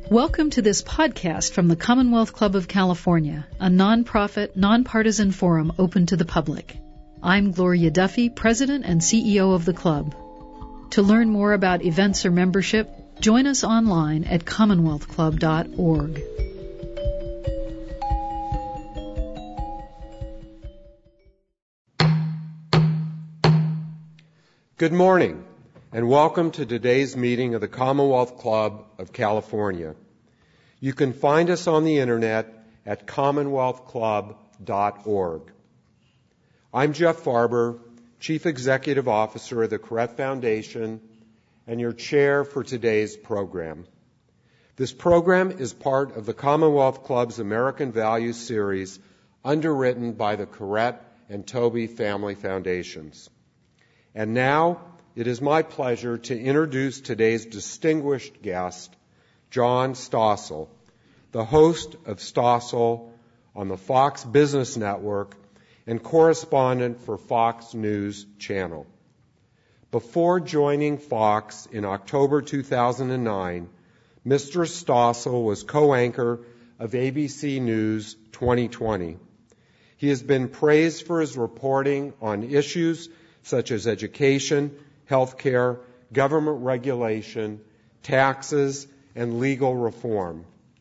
Welcome to this podcast from the Commonwealth Club of California, a nonprofit, nonpartisan forum open to the public. I'm Gloria Duffy, President and CEO of the club. To learn more about events or membership, join us online at commonwealthclub.org. Good morning, and welcome to today's meeting of the Commonwealth Club of California. You can find us on the internet at commonwealthclub.org. I'm Jeff Farber, Chief Executive Officer of the Koret Foundation and your chair for today's program. This program is part of the Commonwealth Club's American Values Series, underwritten by the Koret and Toby Family Foundations. And now, it is my pleasure to introduce today's distinguished guest, John Stossel, the host of Stossel on the Fox Business Network and correspondent for Fox News Channel. Before joining Fox in October 2009, Mr. Stossel was co-anchor of ABC News 2020. He has been praised for his reporting on issues such as education, healthcare, government regulation, taxes, and legal reform.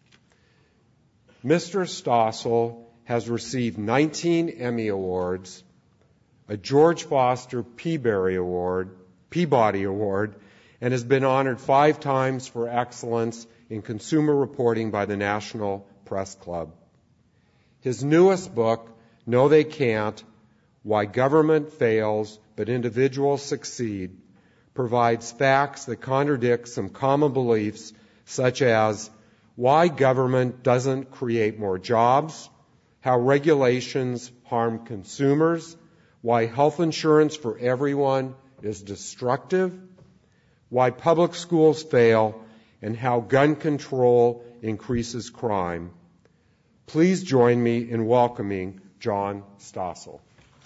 Mr. Stossel has received 19 Emmy Awards, a George Foster Peabody Award, and has been honored 5 times for excellence in consumer reporting by the National Press Club. His newest book, No They Can't: Why Government Fails but Individuals Succeed, provides facts that contradict some common beliefs, such as why government doesn't create more jobs, how regulations harm consumers, why health insurance for everyone is destructive, why public schools fail, and how gun control increases crime. Please join me in welcoming John Stossel.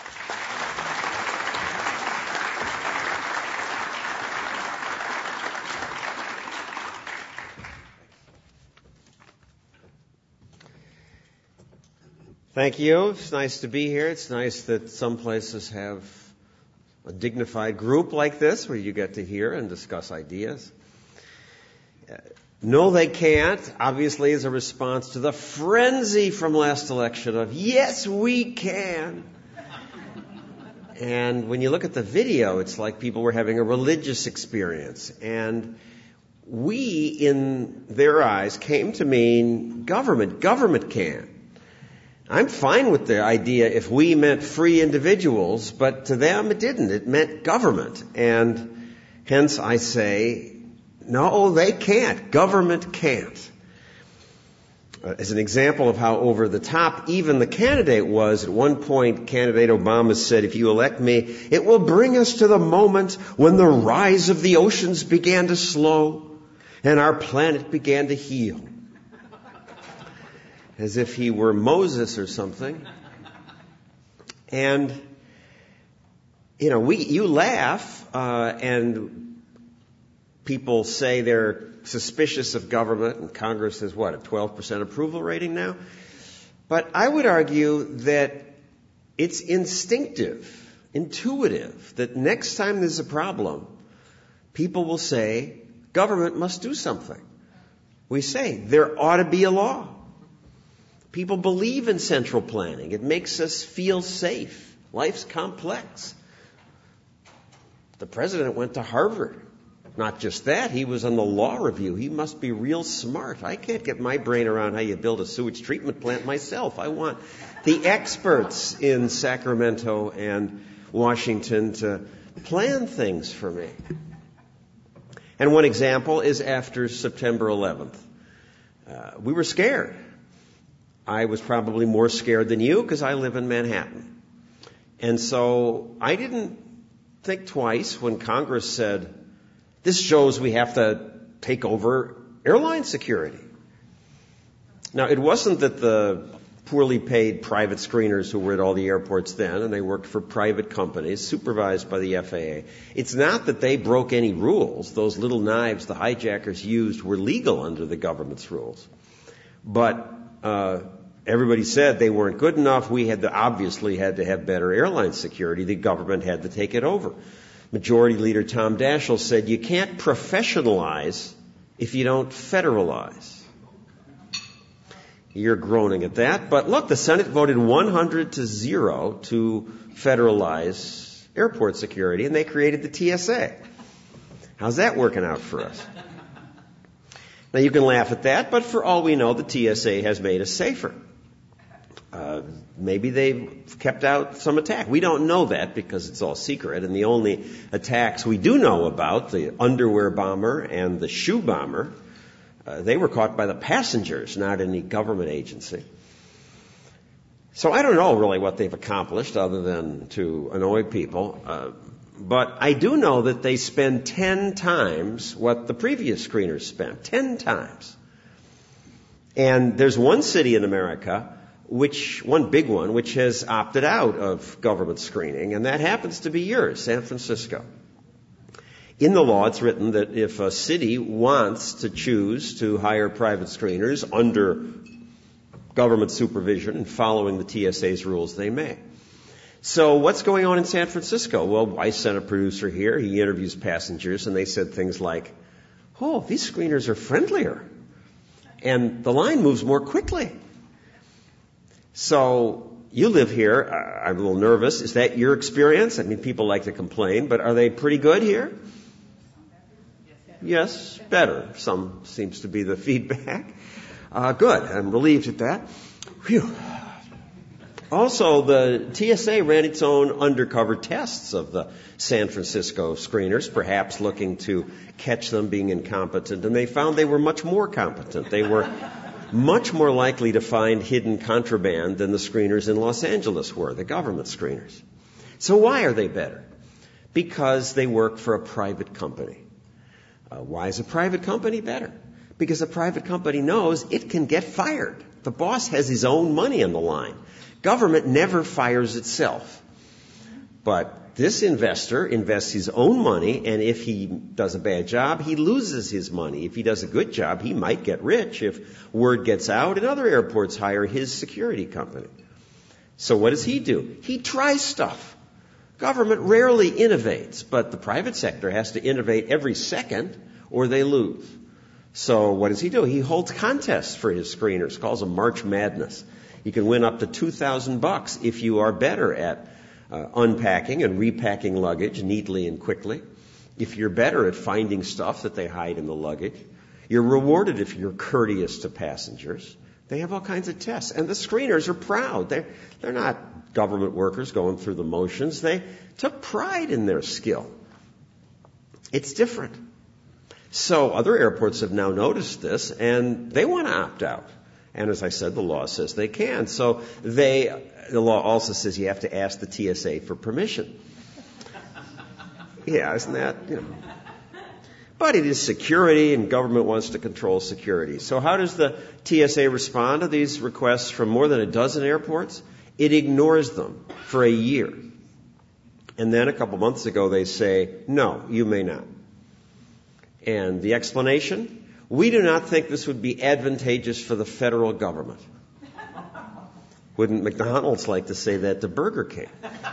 Thank you. It's nice to be here. It's nice that some places have a dignified group like this where you get to hear and discuss ideas. No, they can't, obviously, is a response to the frenzy from last election of, yes, we can. And when you look at the video, it's like people were having a religious experience. And we, in their eyes, came to mean government. Government can. I'm fine with the idea if we meant free individuals, but to them it didn't. It meant government. And hence I say, no, they can't. Government can't. As an example of how over the top even the candidate was, at one point candidate Obama said, if you elect me, it will bring us to the moment when the rise of the oceans began to slow and our planet began to heal. As if he were Moses or something. And, you laugh, and people say they're suspicious of government, and Congress has, a 12% approval rating now? But I would argue that it's intuitive, that next time there's a problem, people will say, government must do something. We say, there ought to be a law. People believe in central planning. It makes us feel safe. Life's complex. The president went to Harvard. Not just that, he was on the law review. He must be real smart. I can't get my brain around how you build a sewage treatment plant myself. I want the experts in Sacramento and Washington to plan things for me. And one example is after September 11th. We were scared. I was probably more scared than you because I live in Manhattan. And so I didn't think twice when Congress said, this shows we have to take over airline security. Now, it wasn't that the poorly paid private screeners who were at all the airports then, and they worked for private companies supervised by the FAA. It's not that they broke any rules. Those little knives the hijackers used were legal under the government's rules. But everybody said they weren't good enough. We obviously had to have better airline security. The government had to take it over. Majority Leader Tom Daschle said, you can't professionalize if you don't federalize. You're groaning at that. But look, the Senate voted 100-0 to federalize airport security, and they created the TSA. How's that working out for us? Now, you can laugh at that, but for all we know, the TSA has made us safer. Maybe they've kept out some attack. We don't know that because it's all secret, and the only attacks we do know about, the underwear bomber and the shoe bomber, they were caught by the passengers, not any government agency. So I don't know really what they've accomplished other than to annoy people. But I do know that they spend 10 times what the previous screeners spent. 10 times. And there's one city in America, one big one, which has opted out of government screening, and that happens to be yours, San Francisco. In the law, it's written that if a city wants to choose to hire private screeners under government supervision and following the TSA's rules, they may. So what's going on in San Francisco? Well, I sent a producer here. He interviews passengers, and they said things like, oh, these screeners are friendlier, and the line moves more quickly. So you live here. I'm a little nervous. Is that your experience? I mean, people like to complain, but are they pretty good here? Yes, better. Some seems to be the feedback. Good. I'm relieved at that. Phew. Also, the TSA ran its own undercover tests of the San Francisco screeners, perhaps looking to catch them being incompetent, and they found they were much more competent. They were much more likely to find hidden contraband than the screeners in Los Angeles were, the government screeners. So why are they better? Because they work for a private company. Why is a private company better? Because a private company knows it can get fired. The boss has his own money on the line. Government never fires itself. But this investor invests his own money, and if he does a bad job, he loses his money. If he does a good job, he might get rich if word gets out and other airports hire his security company. So what does he do? He tries stuff. Government rarely innovates, but the private sector has to innovate every second or they lose. So what does he do? He holds contests for his screeners, calls them March Madness. You can win up to $2,000 if you are better at unpacking and repacking luggage neatly and quickly. If you're better at finding stuff that they hide in the luggage. You're rewarded if you're courteous to passengers. They have all kinds of tests. And the screeners are proud. They're not government workers going through the motions. They took pride in their skill. It's different. So other airports have now noticed this, and they want to opt out. And as I said, the law says they can. So the law also says you have to ask the TSA for permission. Yeah, isn't that, But it is security, and government wants to control security. So how does the TSA respond to these requests from more than a dozen airports? It ignores them for a year. And then a couple months ago they say, no, you may not. And the explanation? We do not think this would be advantageous for the federal government. Wouldn't McDonald's like to say that to Burger King?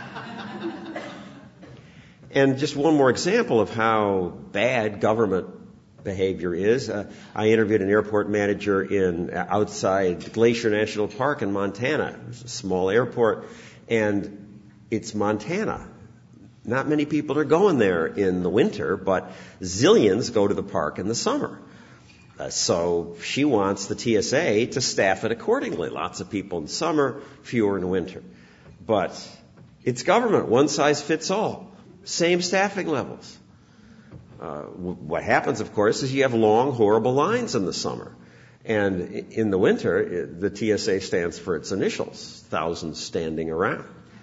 And just one more example of how bad government behavior is. I interviewed an airport manager outside Glacier National Park in Montana. It's a small airport, and it's Montana. Not many people are going there in the winter, but zillions go to the park in the summer. So she wants the TSA to staff it accordingly. Lots of people in summer, fewer in winter. But it's government. One size fits all. Same staffing levels. What happens, of course, is you have long, horrible lines in the summer. And in the winter, the TSA stands for its initials, thousands standing around.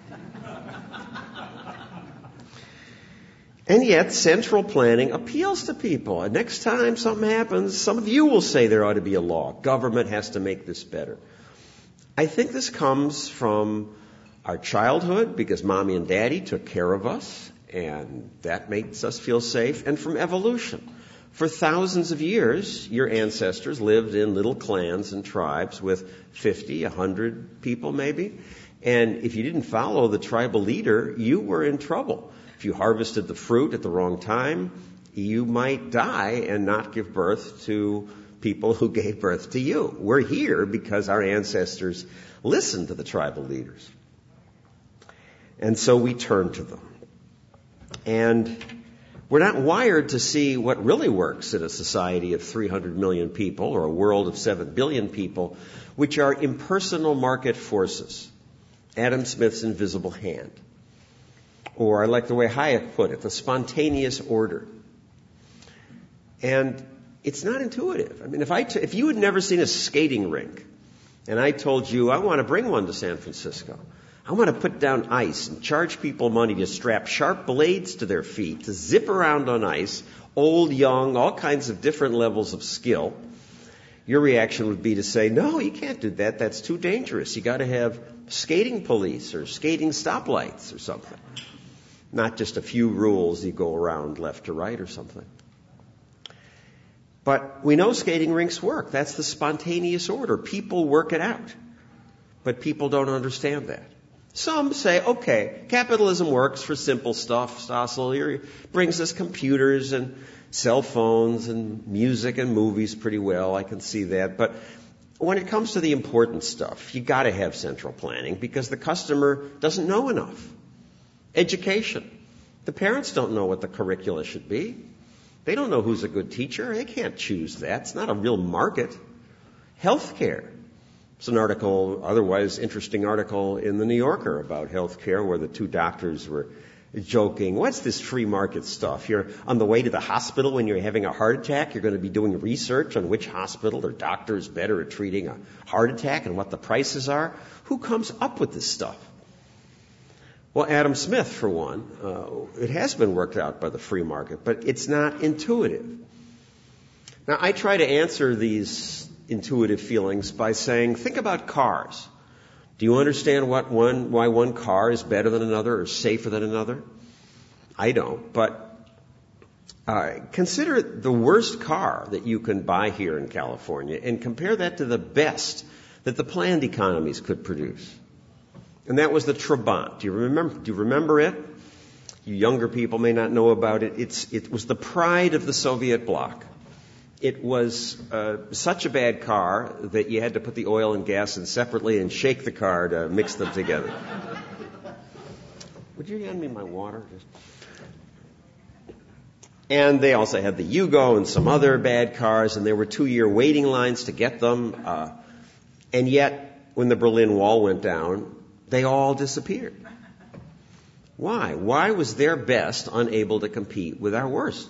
And yet, central planning appeals to people. And next time something happens, some of you will say there ought to be a law. Government has to make this better. I think this comes from our childhood, because Mommy and Daddy took care of us, and that makes us feel safe, and from evolution. For thousands of years, your ancestors lived in little clans and tribes with 50, 100 people maybe. And if you didn't follow the tribal leader, you were in trouble. If you harvested the fruit at the wrong time, you might die and not give birth to people who gave birth to you. We're here because our ancestors listened to the tribal leaders. And so we turn to them. And we're not wired to see what really works in a society of 300 million people or a world of 7 billion people, which are impersonal market forces. Adam Smith's invisible hand. Or I like the way Hayek put it, the spontaneous order. And it's not intuitive. I mean, if you had never seen a skating rink, and I told you, I want to bring one to San Francisco, I want to put down ice and charge people money to strap sharp blades to their feet, to zip around on ice, old, young, all kinds of different levels of skill, your reaction would be to say, no, you can't do that. That's too dangerous. You got to have skating police or skating stoplights or something. Not just a few rules you go around left to right or something. But we know skating rinks work. That's the spontaneous order. People work it out. But people don't understand that. Some say, okay, capitalism works for simple stuff. Stossel brings us computers and cell phones and music and movies pretty well. I can see that. But when it comes to the important stuff, you got to have central planning because the customer doesn't know enough. Education. The parents don't know what the curricula should be. They don't know who's a good teacher. They can't choose that. It's not a real market. Healthcare. It's an article, otherwise interesting article in the New Yorker about healthcare where the two doctors were joking. What's this free market stuff? You're on the way to the hospital when you're having a heart attack. You're going to be doing research on which hospital or doctor is better at treating a heart attack and what the prices are. Who comes up with this stuff? Well, Adam Smith, for one. It has been worked out by the free market, but it's not intuitive. Now, I try to answer these intuitive feelings by saying, think about cars. Do you understand why one car is better than another or safer than another? I don't, but consider the worst car that you can buy here in California and compare that to the best that the planned economies could produce. And that was the Trabant. Do you remember it? You younger people may not know about it. It was the pride of the Soviet bloc. It was such a bad car that you had to put the oil and gas in separately and shake the car to mix them together. Would you hand me my water? And they also had the Yugo and some other bad cars, and there were 2-year waiting lines to get them. And yet, when the Berlin Wall went down, they all disappeared. Why? Why was their best unable to compete with our worst?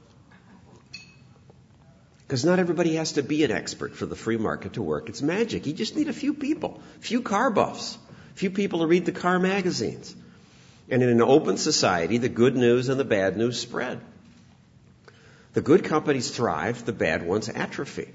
Because not everybody has to be an expert for the free market to work its magic. You just need a few people, a few car buffs, a few people to read the car magazines. And in an open society, the good news and the bad news spread. The good companies thrive, the bad ones atrophy.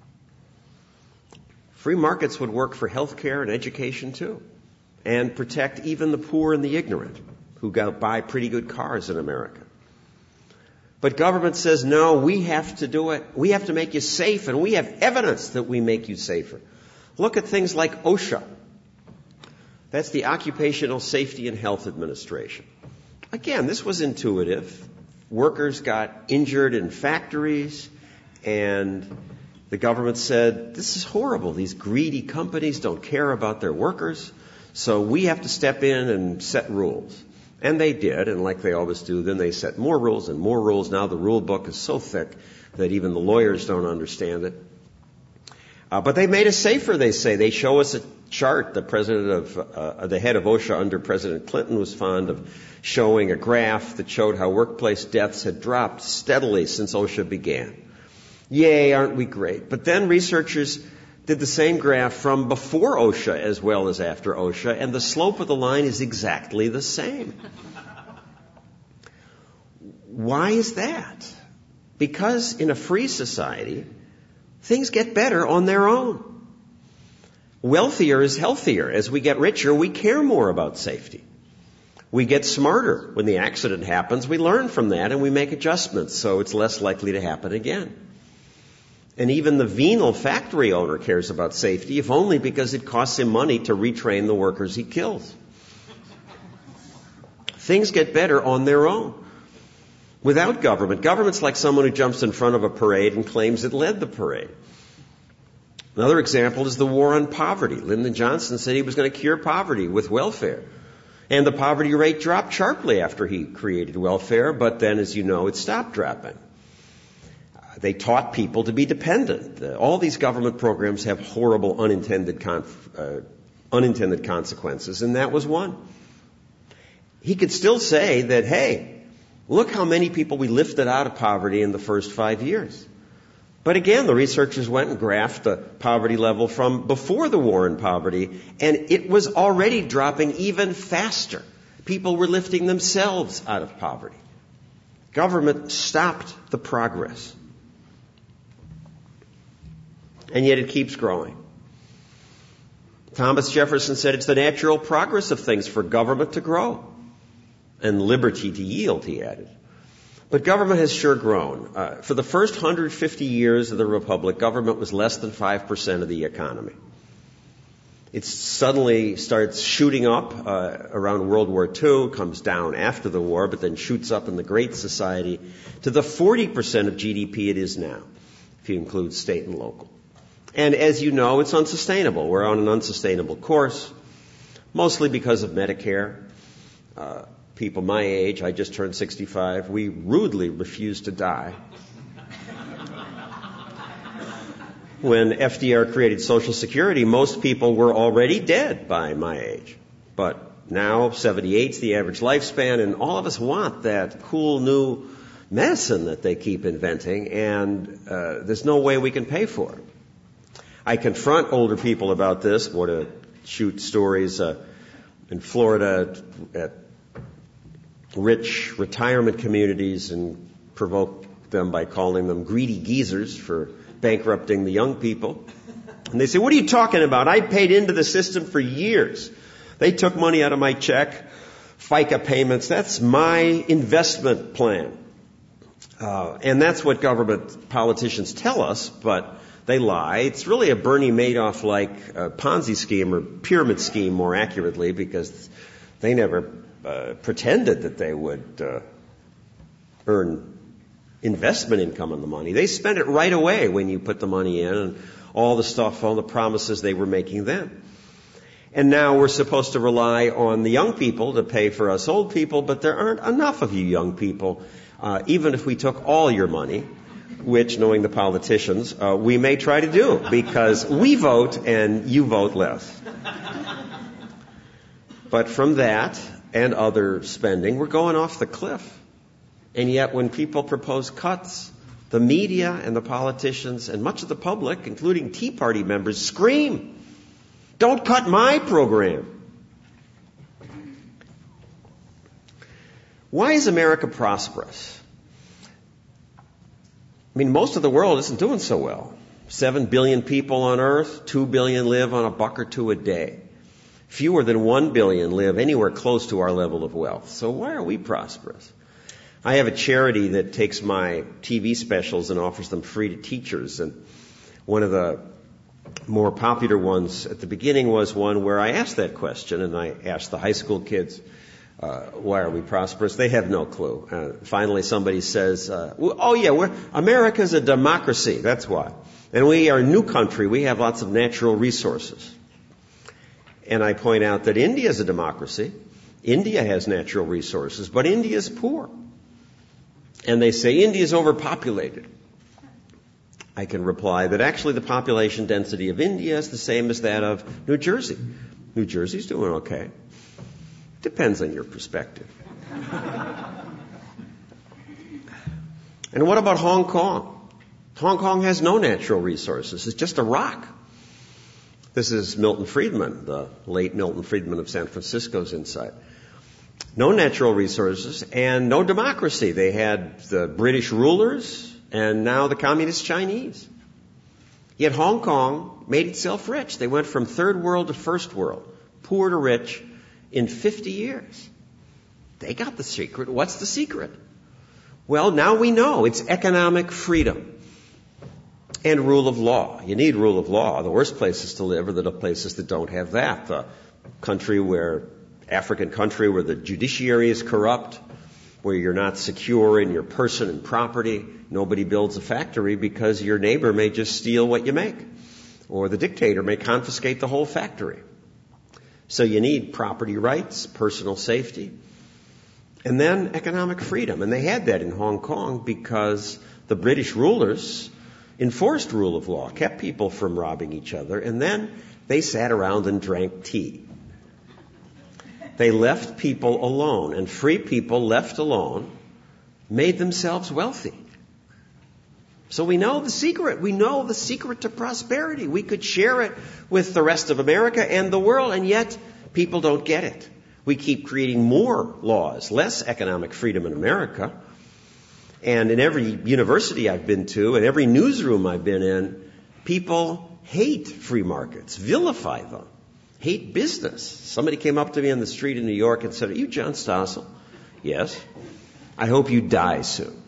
Free markets would work for healthcare and education too, and protect even the poor and the ignorant who buy pretty good cars in America. But government says, no, we have to do it. We have to make you safe, and we have evidence that we make you safer. Look at things like OSHA. That's the Occupational Safety and Health Administration. Again, this was intuitive. Workers got injured in factories, and the government said, this is horrible. These greedy companies don't care about their workers, so we have to step in and set rules. And they did, and like they always do, then they set more rules and more rules. Now the rule book is so thick that even the lawyers don't understand it. But they made us safer, they say. They show us a chart. The head of OSHA under President Clinton was fond of showing a graph that showed how workplace deaths had dropped steadily since OSHA began. Yay, aren't we great? But then researchers did the same graph from before OSHA as well as after OSHA, and the slope of the line is exactly the same. Why is that? Because in a free society, things get better on their own. Wealthier is healthier. As we get richer, we care more about safety. We get smarter. When the accident happens, we learn from that and we make adjustments so it's less likely to happen again. And even the venal factory owner cares about safety, if only because it costs him money to retrain the workers he kills. Things get better on their own. Without government, government's like someone who jumps in front of a parade and claims it led the parade. Another example is the war on poverty. Lyndon Johnson said he was going to cure poverty with welfare. And the poverty rate dropped sharply after he created welfare, but then, as you know, it stopped dropping. They taught people to be dependent. All these government programs have horrible unintended consequences, and that was one. He could still say that, hey, look how many people we lifted out of poverty in the first 5 years. But again, the researchers went and graphed the poverty level from before the war on poverty, and it was already dropping even faster. People were lifting themselves out of poverty. Government stopped the progress. And yet it keeps growing. Thomas Jefferson said it's the natural progress of things for government to grow and liberty to yield, he added. But government has sure grown. For the first 150 years of the Republic, government was less than 5% of the economy. It suddenly starts shooting up around World War II, comes down after the war, but then shoots up in the Great Society to the 40% of GDP it is now, if you include state and local. And as you know, it's unsustainable. We're on an unsustainable course, mostly because of Medicare. People my age, I just turned 65, we rudely refuse to die. When FDR created Social Security, most people were already dead by my age. But now, 78's the average lifespan, and all of us want that cool new medicine that they keep inventing, and there's no way we can pay for it. I confront older people about this, go to shoot stories in Florida at rich retirement communities and provoke them by calling them greedy geezers for bankrupting the young people. And they say, what are you talking about? I paid into the system for years. They took money out of my check, FICA payments. That's my investment plan. And that's what government politicians tell us, but they lie. It's really a Bernie Madoff-like Ponzi scheme or pyramid scheme, more accurately, because they never pretended that they would earn investment income on the money. They spent it right away when you put the money in, and all the stuff, all the promises they were making then. And now we're supposed to rely on the young people to pay for us old people, but there aren't enough of you young people, even if we took all your money, which, knowing the politicians, we may try to do, because we vote and you vote less. But from that and other spending, we're going off the cliff. And yet when people propose cuts, the media and the politicians and much of the public, including Tea Party members, scream, "Don't cut my program." Why is America prosperous? I mean, most of the world isn't doing so well. 7 billion people on Earth, 2 billion live on $1 or $2 a day. Fewer than 1 billion live anywhere close to our level of wealth. So why are we prosperous? I have a charity that takes my TV specials and offers them free to teachers. And one of the more popular ones at the beginning was one where I asked that question, and I asked the high school kids, why are we prosperous? They have no clue. Finally, somebody says, America's a democracy. That's why. And we are a new country. We have lots of natural resources. And I point out that India is a democracy. India has natural resources, but India is poor. And they say India is overpopulated. I can reply that actually the population density of India is the same as that of New Jersey. New Jersey's doing okay. Depends on your perspective. And what about Hong Kong? Hong Kong has no natural resources. It's just a rock. This is Milton Friedman, the late Milton Friedman of San Francisco's insight. No natural resources and no democracy. They had the British rulers and now the Communist Chinese. Yet Hong Kong made itself rich. They went from third world to first world, poor to rich, in 50 years. They got the secret. What's the secret? Well, now we know. It's economic freedom and rule of law. You need rule of law. The worst places to live are the places that don't have that. The African country where the judiciary is corrupt, where you're not secure in your person and property. Nobody builds a factory because your neighbor may just steal what you make, or the dictator may confiscate the whole factory. So you need property rights, personal safety, and then economic freedom. And they had that in Hong Kong because the British rulers enforced rule of law, kept people from robbing each other, and then they sat around and drank tea. They left people alone, and free people left alone made themselves wealthy. So we know the secret. We know the secret to prosperity. We could share it with the rest of America and the world, and yet people don't get it. We keep creating more laws, less economic freedom in America. And in every university I've been to, and every newsroom I've been in, people hate free markets, vilify them, hate business. Somebody came up to me on the street in New York and said, "Are you John Stossel?" "Yes." "I hope you die soon."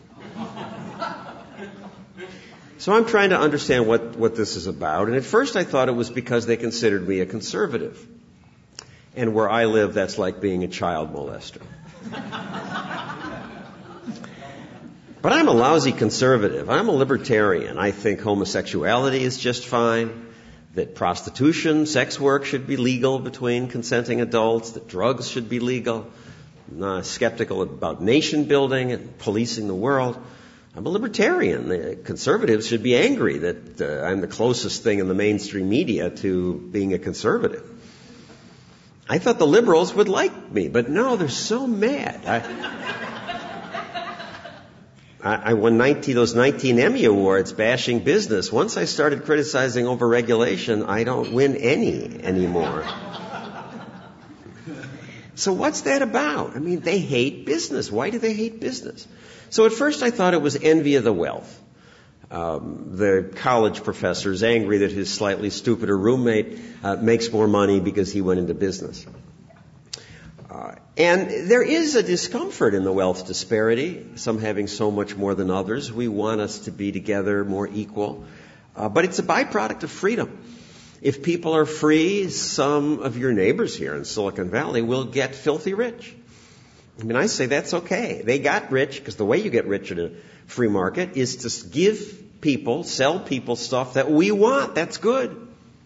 So I'm trying to understand what this is about. And at first I thought it was because they considered me a conservative. And where I live, that's like being a child molester. But I'm a lousy conservative. I'm a libertarian. I think homosexuality is just fine, that prostitution, sex work should be legal between consenting adults, that drugs should be legal. I'm not skeptical about nation building and policing the world. I'm a libertarian. The conservatives should be angry that I'm the closest thing in the mainstream media to being a conservative. I thought the liberals would like me, but no, they're so mad. I won those 19 Emmy Awards bashing business. Once I started criticizing overregulation, I don't win any anymore. So what's that about? I mean, they hate business. Why do they hate business? So at first I thought it was envy of the wealth. The college professor is angry that his slightly stupider roommate makes more money because he went into business. And there is a discomfort in the wealth disparity, some having so much more than others. We want us to be together, more equal. But it's a byproduct of freedom. If people are free, some of your neighbors here in Silicon Valley will get filthy rich. I mean, I say that's okay. They got rich because the way you get rich in a free market is to give people, sell people stuff that we want. That's good.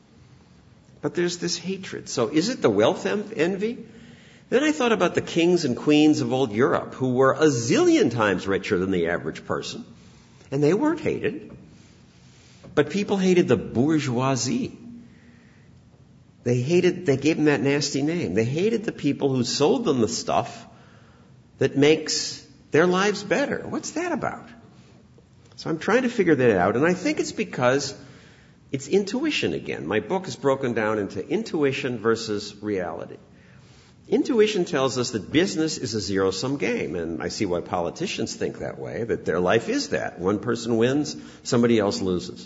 But there's this hatred. So is it the wealth envy? Then I thought about the kings and queens of old Europe who were a zillion times richer than the average person. And they weren't hated. But people hated the bourgeoisie. They gave them that nasty name. They hated the people who sold them the stuff that makes their lives better. What's that about? So I'm trying to figure that out, and I think it's because it's intuition again. My book is broken down into intuition versus reality. Intuition tells us that business is a zero-sum game, and I see why politicians think that way, that their life is that. One person wins, somebody else loses.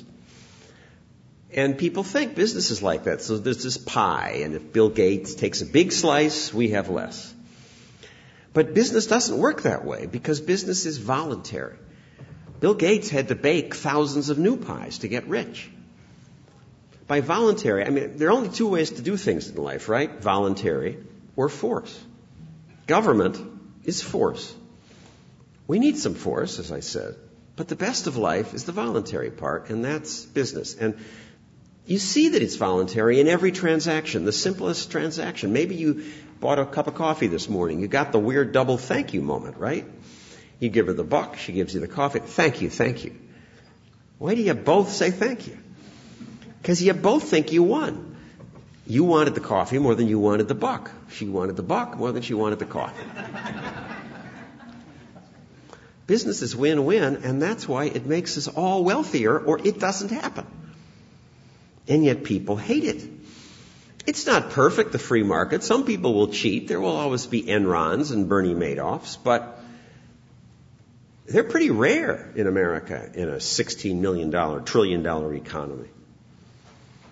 And people think business is like that. So there's this pie, and if Bill Gates takes a big slice, we have less. But business doesn't work that way because business is voluntary. Bill Gates had to bake thousands of new pies to get rich. By voluntary, I mean, there are only two ways to do things in life, right? Voluntary or force. Government is force. We need some force, as I said. But the best of life is the voluntary part, and that's business. And you see that it's voluntary in every transaction, the simplest transaction. Maybe you bought a cup of coffee this morning. You got the weird double thank you moment, right? You give her the buck, she gives you the coffee. Thank you, thank you. Why do you both say thank you? Because you both think you won. You wanted the coffee more than you wanted the buck. She wanted the buck more than she wanted the coffee. Business is win-win, and that's why it makes us all wealthier, or it doesn't happen. And yet people hate it. It's not perfect, the free market. Some people will cheat. There will always be Enrons and Bernie Madoffs, but they're pretty rare in America in a $16 trillion economy.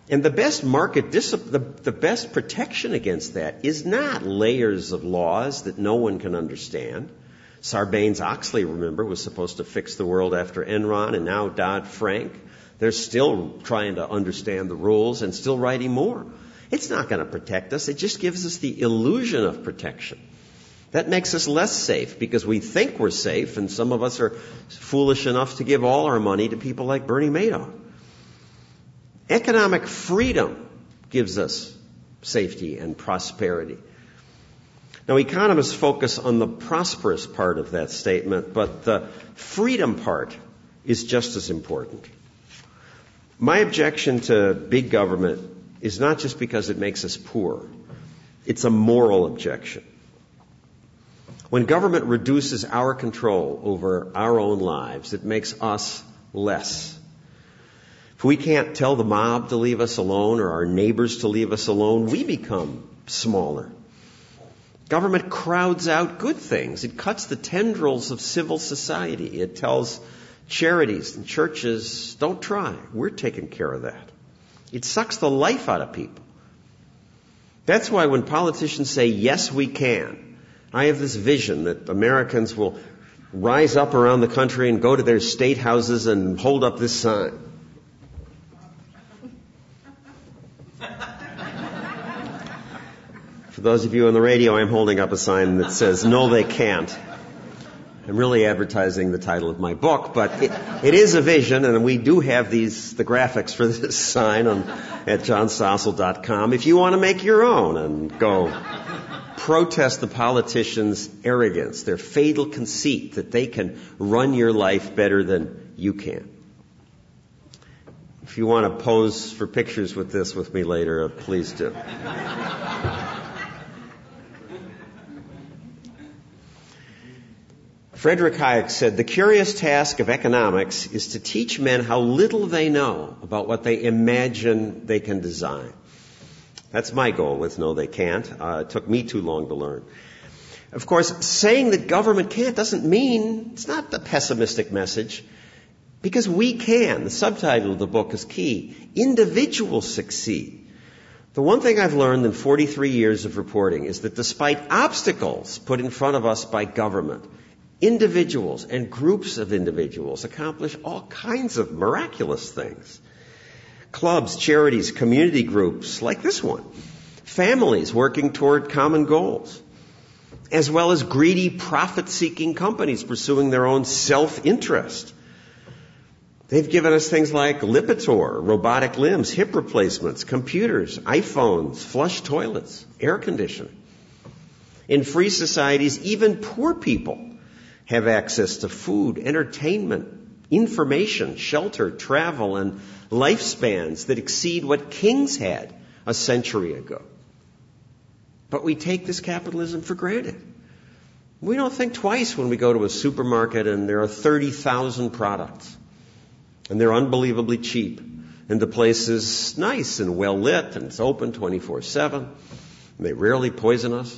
And the best the best protection against that is not layers of laws that no one can understand. Sarbanes-Oxley, remember, was supposed to fix the world after Enron, and now Dodd-Frank. They're still trying to understand the rules and still writing more. It's not going to protect us. It just gives us the illusion of protection. That makes us less safe because we think we're safe, and some of us are foolish enough to give all our money to people like Bernie Madoff. Economic freedom gives us safety and prosperity. Now, economists focus on the prosperous part of that statement, but the freedom part is just as important. My objection to big government is not just because it makes us poor. It's a moral objection. When government reduces our control over our own lives, it makes us less. If we can't tell the mob to leave us alone or our neighbors to leave us alone, we become smaller. Government crowds out good things. It cuts the tendrils of civil society. It tells charities and churches, don't try. We're taking care of that. It sucks the life out of people. That's why when politicians say, yes, we can, I have this vision that Americans will rise up around the country and go to their state houses and hold up this sign. For those of you on the radio, I'm holding up a sign that says, no, they can't. I'm really advertising the title of my book, but it is a vision, and we do have the graphics for this sign at johnstossel.com. If you want to make your own and go protest the politicians' arrogance, their fatal conceit that they can run your life better than you can. If you want to pose for pictures with this with me later, please do. Friedrich Hayek said, the curious task of economics is to teach men how little they know about what they imagine they can design. That's my goal with No, They Can't. It took me too long to learn. Of course, saying that government can't doesn't mean, it's not the pessimistic message, because we can. The subtitle of the book is key. Individuals succeed. The one thing I've learned in 43 years of reporting is that despite obstacles put in front of us by government, individuals and groups of individuals accomplish all kinds of miraculous things. Clubs, charities, community groups like this one. Families working toward common goals. As well as greedy, profit-seeking companies pursuing their own self-interest. They've given us things like Lipitor, robotic limbs, hip replacements, computers, iPhones, flush toilets, air conditioning. In free societies, even poor people have access to food, entertainment, information, shelter, travel, and lifespans that exceed what kings had a century ago. But we take this capitalism for granted. We don't think twice when we go to a supermarket and there are 30,000 products. And they're unbelievably cheap. And the place is nice and well lit and it's open 24/7. And they rarely poison us.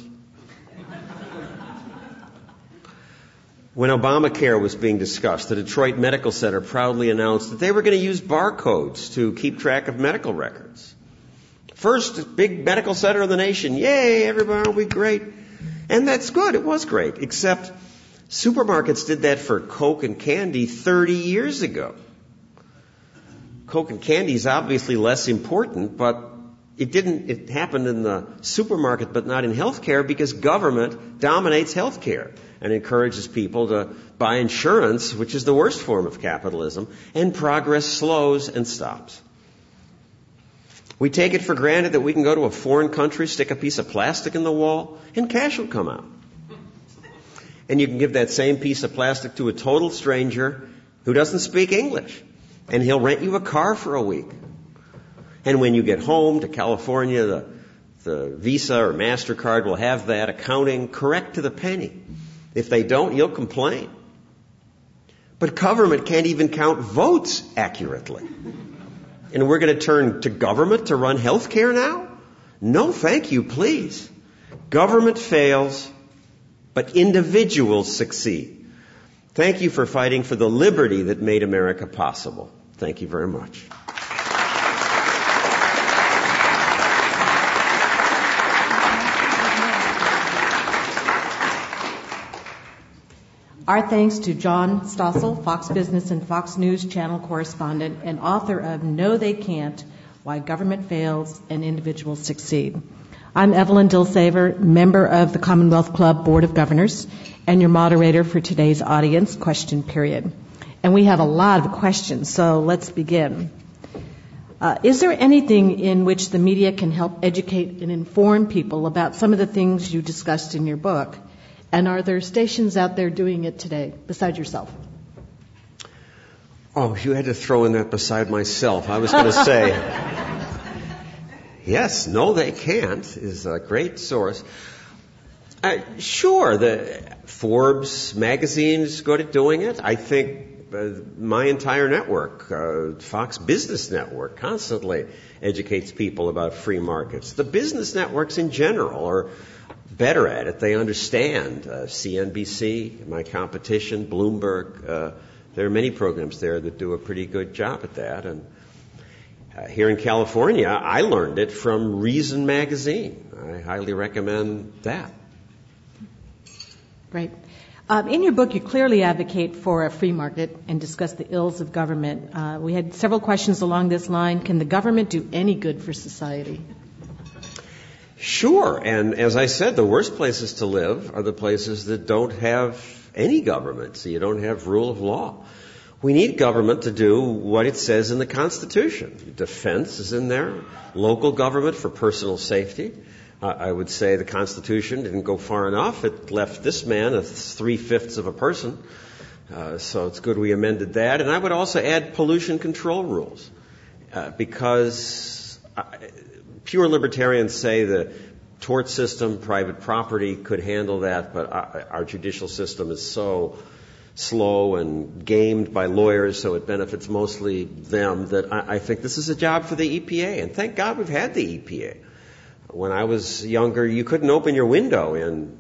When Obamacare was being discussed, the Detroit Medical Center proudly announced that they were going to use barcodes to keep track of medical records. First big medical center in the nation. Yay, everybody will be great. And that's good. It was great. Except supermarkets did that for Coke and candy 30 years ago. Coke and candy is obviously less important, but it happened in the supermarket but not in healthcare because government dominates healthcare and encourages people to buy insurance, which is the worst form of capitalism, and progress slows and stops. We take it for granted that we can go to a foreign country, stick a piece of plastic in the wall, and cash will come out. And you can give that same piece of plastic to a total stranger who doesn't speak English, and he'll rent you a car for a week. And when you get home to California, the Visa or MasterCard will have that accounting correct to the penny. If they don't, you'll complain. But government can't even count votes accurately. And we're going to turn to government to run health care now? No, thank you, please. Government fails, but individuals succeed. Thank you for fighting for the liberty that made America possible. Thank you very much. Our thanks to John Stossel, Fox Business and Fox News Channel correspondent and author of No They Can't, Why Government Fails and Individuals Succeed. I'm Evelyn Dilsaver, member of the Commonwealth Club Board of Governors, and your moderator for today's audience question period. And we have a lot of questions, so let's begin. Is there anything in which the media can help educate and inform people about some of the things you discussed in your book? And are there stations out there doing it today, besides yourself? Oh, you had to throw in that beside myself. I was going to say, yes, No They Can't is a great source. Sure, the Forbes magazine is good at doing it. I think my entire network, Fox Business Network, constantly educates people about free markets. The business networks in general are better at it. They understand. CNBC, my competition, Bloomberg, there are many programs there that do a pretty good job at that. And here in California, I learned it from Reason Magazine. I highly recommend that. Great. In your book, you clearly advocate for a free market and discuss the ills of government. We had several questions along this line. Can the government do any good for society? Sure. And as I said, the worst places to live are the places that don't have any government, so you don't have rule of law. We need government to do what it says in the Constitution. Defense is in there, local government for personal safety. I would say the Constitution didn't go far enough. It left this man 3/5 of a person. So it's good we amended that. And I would also add pollution control rules. Because pure libertarians say the tort system, private property could handle that, but our judicial system is so slow and gamed by lawyers, so it benefits mostly them, that I think this is a job for the EPA. And thank God we've had the EPA. When I was younger, you couldn't open your window in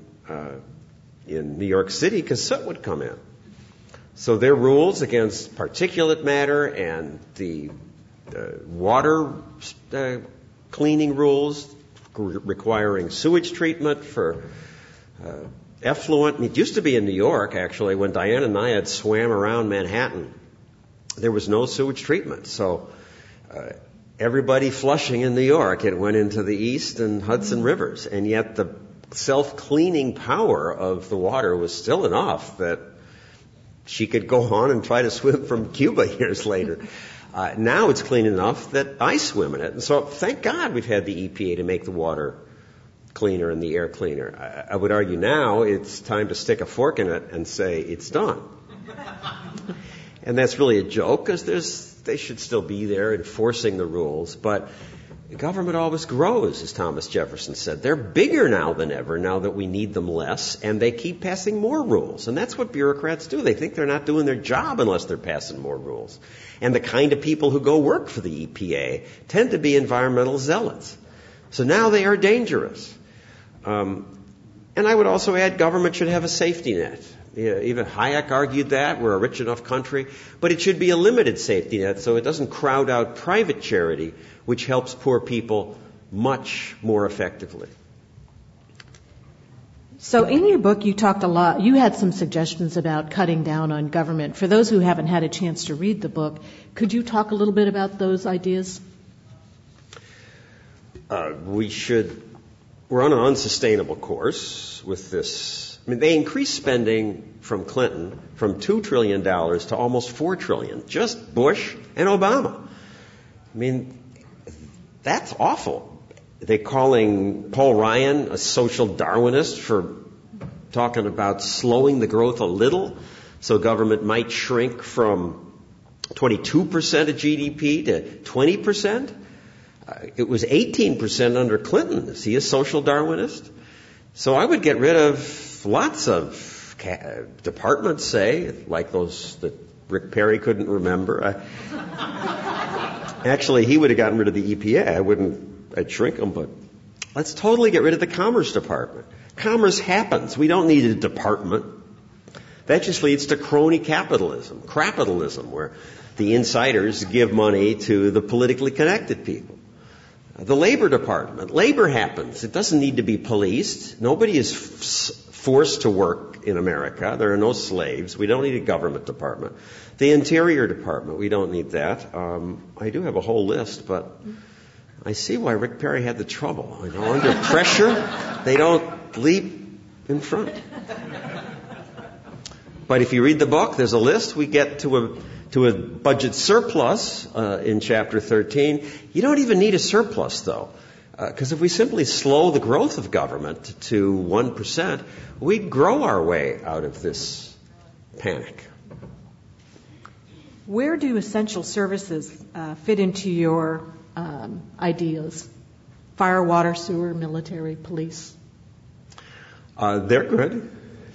New York City because soot would come in. So their rules against particulate matter and the water cleaning rules requiring sewage treatment for effluent. It used to be in New York, actually, when Diane and I had swam around Manhattan. There was no sewage treatment. So everybody flushing in New York, it went into the East and Hudson rivers. And yet the self-cleaning power of the water was still enough that she could go on and try to swim from Cuba years later. Now it's clean enough that I swim in it. And so thank God we've had the EPA to make the water cleaner and the air cleaner. I would argue now it's time to stick a fork in it and say it's done. And that's really a joke because they should still be there enforcing the rules. But government always grows, as Thomas Jefferson said. They're bigger now than ever, now that we need them less, and they keep passing more rules. And that's what bureaucrats do. They think they're not doing their job unless they're passing more rules. And the kind of people who go work for the EPA tend to be environmental zealots. So now they are dangerous. And I would also add government should have a safety net. Yeah, even Hayek argued that. We're a rich enough country. But it should be a limited safety net so it doesn't crowd out private charity, which helps poor people much more effectively. So in your book, you talked a lot. You had some suggestions about cutting down on government. For those who haven't had a chance to read the book, could you talk a little bit about those ideas? We're on an unsustainable course with this. I mean, they increased spending from Clinton from $2 trillion to almost $4 trillion. Just Bush and Obama. I mean, that's awful. They're calling Paul Ryan a social Darwinist for talking about slowing the growth a little, so government might shrink from 22% of GDP to 20%. It was 18% under Clinton. Is he a social Darwinist? So I would get rid of lots of departments, say, like those that Rick Perry couldn't remember. Actually, he would have gotten rid of the EPA. I'd shrink them, but let's totally get rid of the Commerce Department. Commerce happens. We don't need a department. That just leads to crony capitalism, crapitalism, where the insiders give money to the politically connected people. The Labor Department. Labor happens. It doesn't need to be policed. Nobody is forced to work in America. There are no slaves. We don't need a government department. The Interior Department, we don't need that. I do have a whole list, but I see why Rick Perry had the trouble. You know, under pressure, they don't leap in front. But if you read the book, there's a list. We get to a budget surplus in Chapter 13. You don't even need a surplus, though, because if we simply slow the growth of government to 1%, we'd grow our way out of this panic. Where do essential services fit into your ideas? Fire, water, sewer, military, police? They're good.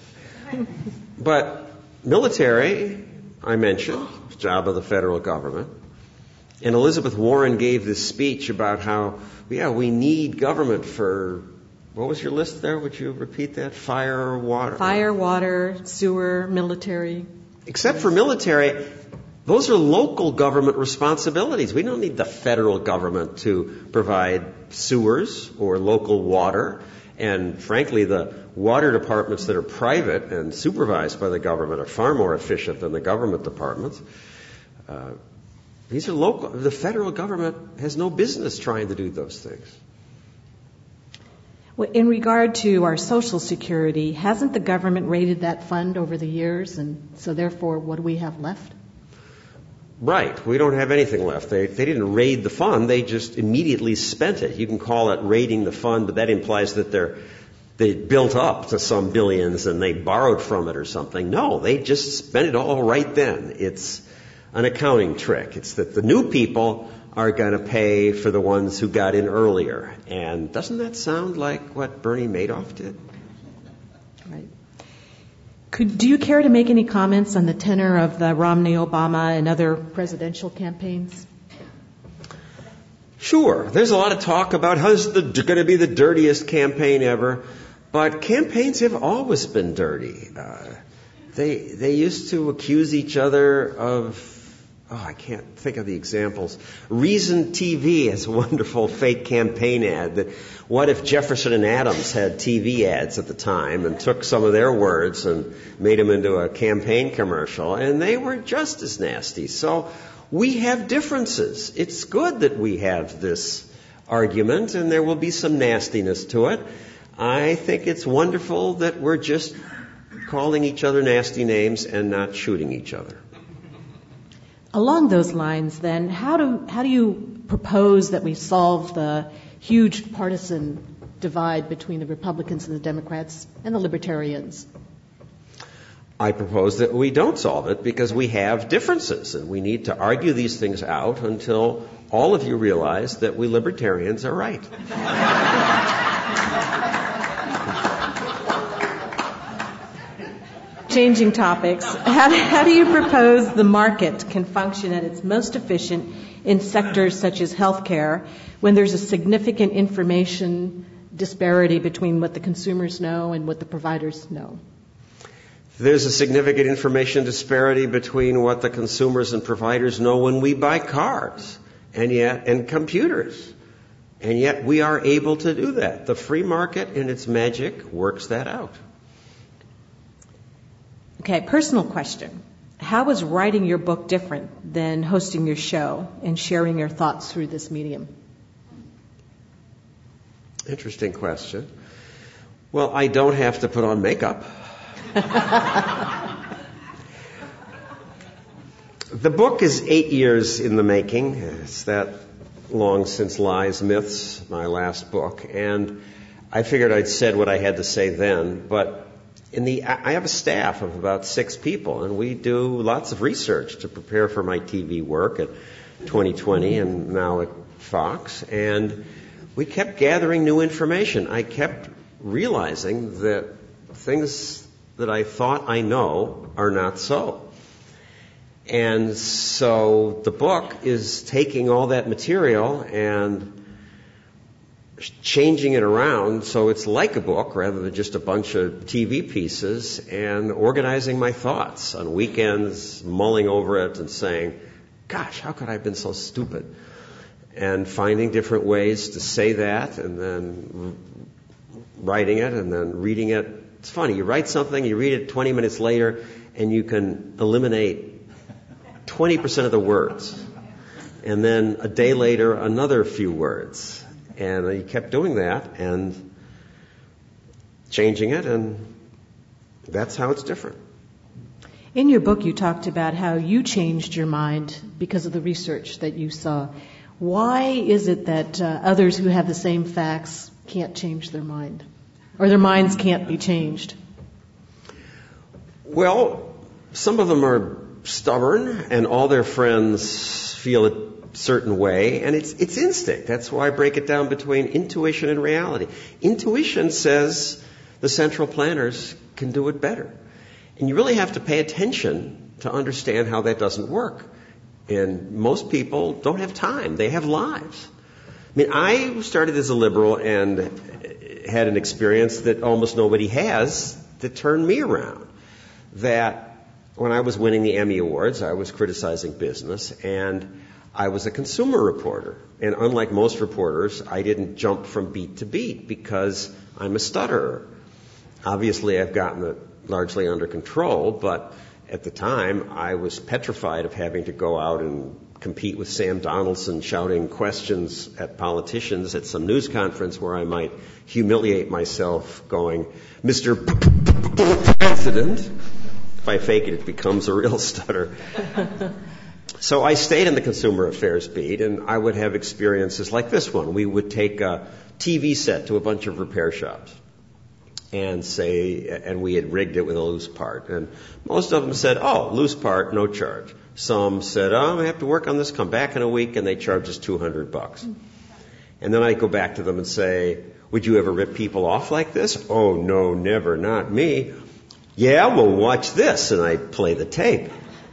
But military, I mentioned, job of the federal government. And Elizabeth Warren gave this speech about how, we need government for, what was your list there? Would you repeat that? Fire, water? Fire, water, sewer, military. Except for military, those are local government responsibilities. We don't need the federal government to provide sewers or local water. And frankly, the water departments that are private and supervised by the government are far more efficient than the government departments. These are local. The federal government has no business trying to do those things. Well, in regard to our Social Security, hasn't the government raided that fund over the years? And so therefore, what do we have left? Right. We don't have anything left. They didn't raid the fund. They just immediately spent it. You can call it raiding the fund, but that implies that they built up to some billions and they borrowed from it or something. No, they just spent it all right then. It's an accounting trick. It's that the new people are going to pay for the ones who got in earlier. And doesn't that sound like what Bernie Madoff did? Right. Do you care to make any comments on the tenor of the Romney, Obama, and other presidential campaigns? Sure. There's a lot of talk about how's going to be the dirtiest campaign ever. But campaigns have always been dirty. They used to accuse each other of, I can't think of the examples. Reason TV has a wonderful fake campaign ad that, what if Jefferson and Adams had TV ads at the time and took some of their words and made them into a campaign commercial, and they were just as nasty. So we have differences. It's good that we have this argument, and there will be some nastiness to it. I think it's wonderful that we're just calling each other nasty names and not shooting each other. Along those lines, then, how do you propose that we solve the huge partisan divide between the Republicans and the Democrats and the Libertarians? I propose that we don't solve it because we have differences, and we need to argue these things out until all of you realize that we Libertarians are right. Changing topics, how do you propose the market can function at its most efficient in sectors such as healthcare when there's a significant information disparity between what the consumers know and what the providers know? There's a significant information disparity between what the consumers and providers know when we buy cars and computers. And yet we are able to do that. The free market in its magic works that out. Okay, personal question. How is writing your book different than hosting your show and sharing your thoughts through this medium? Interesting question. Well, I don't have to put on makeup. The book is 8 years in the making. It's that long since Lies, Myths, my last book. And I figured I'd said what I had to say then, but I have a staff of about 6 people, and we do lots of research to prepare for my TV work at 2020 and now at Fox. And we kept gathering new information. I kept realizing that things that I thought I know are not so. And so the book is taking all that material and changing it around so it's like a book rather than just a bunch of TV pieces, and organizing my thoughts on weekends, mulling over it and saying, gosh, how could I have been so stupid? and finding different ways to say that, and then writing it, and then reading it. It's funny, you write something, you read it 20 minutes later, and you can eliminate 20% of the words. And then a day later, another few words. And he kept doing that and changing it, and that's how it's different. In your book, you talked about how you changed your mind because of the research that you saw. Why is it that others who have the same facts can't change their mind? Or their minds can't be changed? Well, some of them are stubborn, and all their friends feel a certain way, and it's instinct. That's why I break it down between intuition and reality. Intuition says the central planners can do it better. And you really have to pay attention to understand how that doesn't work. And most people don't have time. They have lives. I mean, I started as a liberal and had an experience that almost nobody has that turned me around. That when I was winning the Emmy Awards, I was criticizing business, and I was a consumer reporter. And unlike most reporters, I didn't jump from beat to beat because I'm a stutterer. Obviously, I've gotten it largely under control, but at the time, I was petrified of having to go out and compete with Sam Donaldson shouting questions at politicians at some news conference where I might humiliate myself going, Mr. President. If I fake it, it becomes a real stutter. So I stayed in the consumer affairs beat, and I would have experiences like this one. We would take a TV set to a bunch of repair shops and we had rigged it with a loose part. And most of them said, oh, loose part, no charge. Some said, oh, I have to work on this, come back in a week, and they charge us $200. And then I go back to them and say, would you ever rip people off like this? Oh, no, never, not me. Yeah, well, watch this. And I play the tape.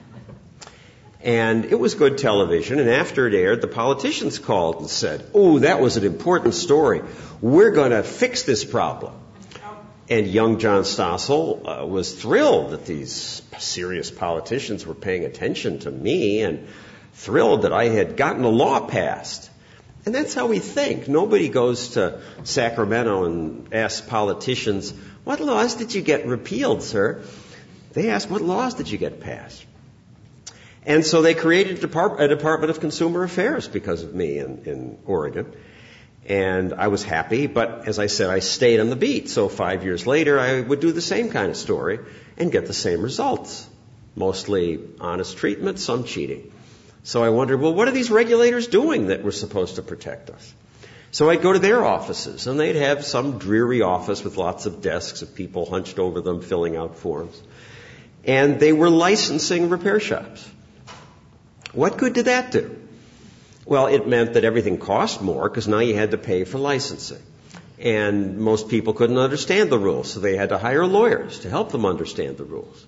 And it was good television. And after it aired, the politicians called and said, oh, that was an important story. We're going to fix this problem. And young John Stossel was thrilled that these serious politicians were paying attention to me and thrilled that I had gotten a law passed. And that's how we think. Nobody goes to Sacramento and asks politicians, what laws did you get repealed, sir? They ask, what laws did you get passed? And so they created a Department of Consumer Affairs because of me in Oregon. And I was happy, but as I said, I stayed on the beat. So 5 years later, I would do the same kind of story and get the same results. Mostly honest treatment, some cheating. So I wondered, well, what are these regulators doing that were supposed to protect us? So I'd go to their offices, and they'd have some dreary office with lots of desks of people hunched over them filling out forms. And they were licensing repair shops. What good did that do? Well, it meant that everything cost more because now you had to pay for licensing. And most people couldn't understand the rules, so they had to hire lawyers to help them understand the rules.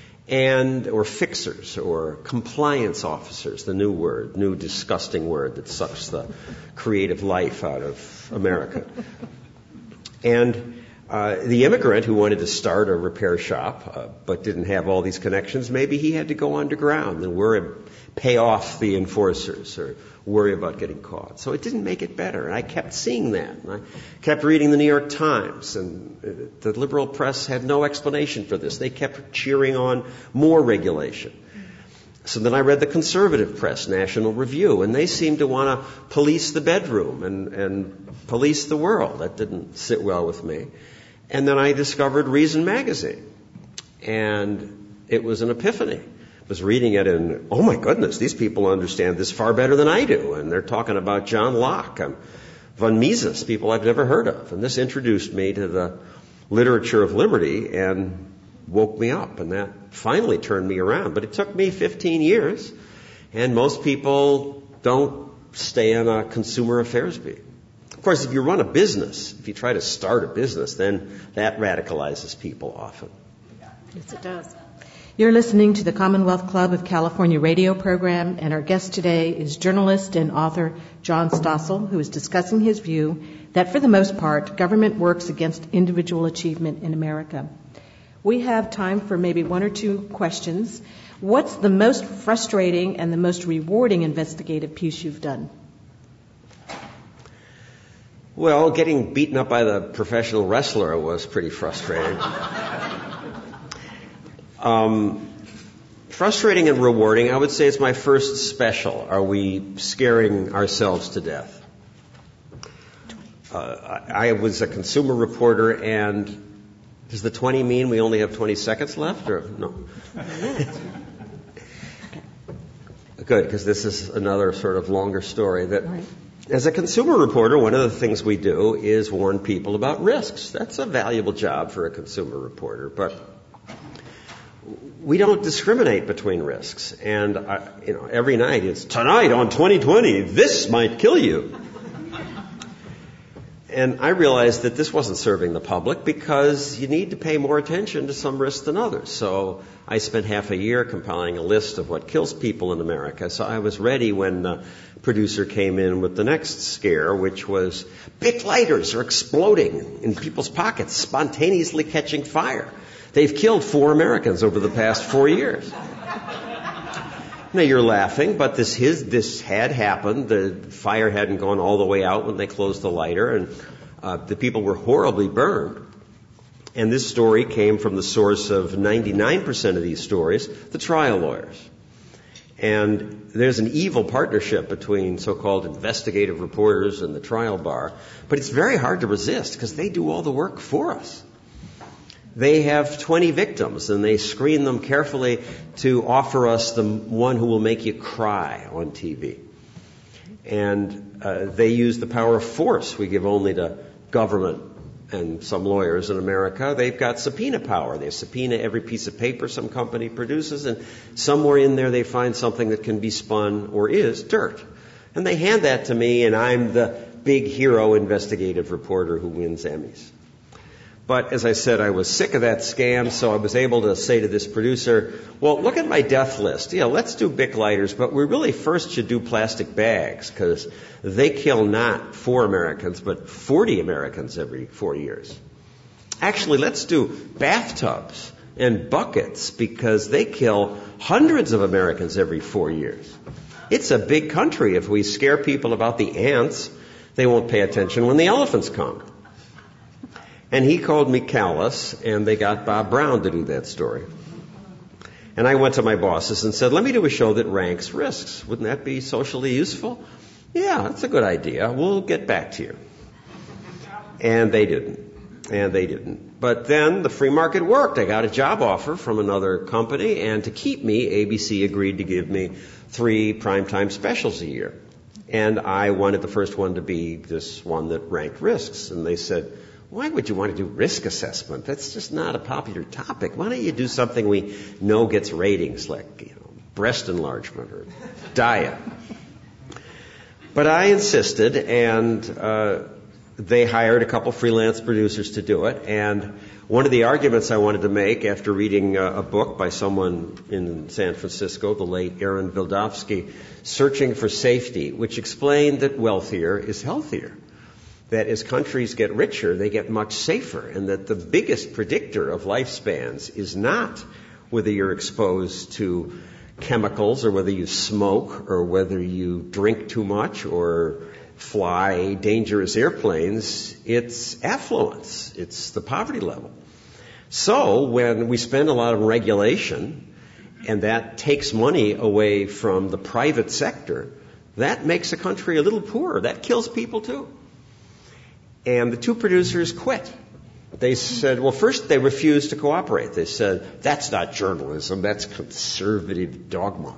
Or fixers, or compliance officers, the new disgusting word that sucks the creative life out of America. And the immigrant who wanted to start a repair shop but didn't have all these connections, maybe he had to go underground and pay off the enforcers or worry about getting caught. So it didn't make it better. And I kept seeing that. And I kept reading the New York Times. And the liberal press had no explanation for this. They kept cheering on more regulation. So then I read the conservative press, National Review, and they seemed to want to police the bedroom and police the world. That didn't sit well with me. And then I discovered Reason Magazine. And it was an epiphany. Was reading it and, oh my goodness, these people understand this far better than I do. And they're talking about John Locke and von Mises, people I've never heard of. And this introduced me to the literature of liberty and woke me up. And that finally turned me around. But it took me 15 years. And most people don't stay on a consumer affairs beat. Of course, if you run a business, if you try to start a business, then that radicalizes people often. Yes, it does. You're listening to the Commonwealth Club of California radio program, and our guest today is journalist and author John Stossel, who is discussing his view that, for the most part, government works against individual achievement in America. We have time for maybe one or two questions. What's the most frustrating and the most rewarding investigative piece you've done? Well, getting beaten up by the professional wrestler was pretty frustrating. Frustrating and rewarding, I would say it's my first special. Are we scaring ourselves to death? I was a consumer reporter, and does the 20 mean we only have 20 seconds left, or no? Good, because this is another sort of longer story. That, as a consumer reporter, one of the things we do is warn people about risks. That's a valuable job for a consumer reporter, but we don't discriminate between risks. And every night it's tonight on 2020, this might kill you. And I realized that this wasn't serving the public because you need to pay more attention to some risks than others. So I spent half a year compiling a list of what kills people in America. So I was ready when the producer came in with the next scare, which was Bic lighters are exploding in people's pockets, spontaneously catching fire. They've killed 4 Americans over the past 4 years. Now you're laughing, but this had happened. The fire hadn't gone all the way out when they closed the lighter, and the people were horribly burned. And this story came from the source of 99% of these stories, the trial lawyers. And there's an evil partnership between so-called investigative reporters and the trial bar, but it's very hard to resist because they do all the work for us. They have 20 victims, and they screen them carefully to offer us the one who will make you cry on TV. And they use the power of force we give only to government and some lawyers in America. They've got subpoena power. They subpoena every piece of paper some company produces, and somewhere in there they find something that can be spun or is dirt. And they hand that to me, and I'm the big hero investigative reporter who wins Emmys. But as I said, I was sick of that scam, so I was able to say to this producer, well, look at my death list. Yeah, let's do Bic lighters, but we really first should do plastic bags, because they kill not 4 Americans, but 40 Americans every 4 years. Actually, let's do bathtubs and buckets, because they kill hundreds of Americans every 4 years. It's a big country. If we scare people about the ants, they won't pay attention when the elephants come. And he called me callous, and they got Bob Brown to do that story. And I went to my bosses and said, let me do a show that ranks risks. Wouldn't that be socially useful? Yeah, that's a good idea. We'll get back to you. And they didn't. But then the free market worked. I got a job offer from another company, and to keep me, ABC agreed to give me 3 primetime specials a year. And I wanted the first one to be this one that ranked risks. And they said, why would you want to do risk assessment? That's just not a popular topic. Why don't you do something we know gets ratings, like breast enlargement or diet? But I insisted, and they hired a couple freelance producers to do it. And one of the arguments I wanted to make after reading a book by someone in San Francisco, the late Aaron Wildavsky, Searching for Safety, which explained that wealthier is healthier. That as countries get richer, they get much safer, and that the biggest predictor of lifespans is not whether you're exposed to chemicals or whether you smoke or whether you drink too much or fly dangerous airplanes. It's affluence. It's the poverty level. So when we spend a lot on regulation and that takes money away from the private sector, that makes a country a little poorer. That kills people too. And the 2 producers quit. They said, well, first they refused to cooperate. They said, that's not journalism, that's conservative dogma.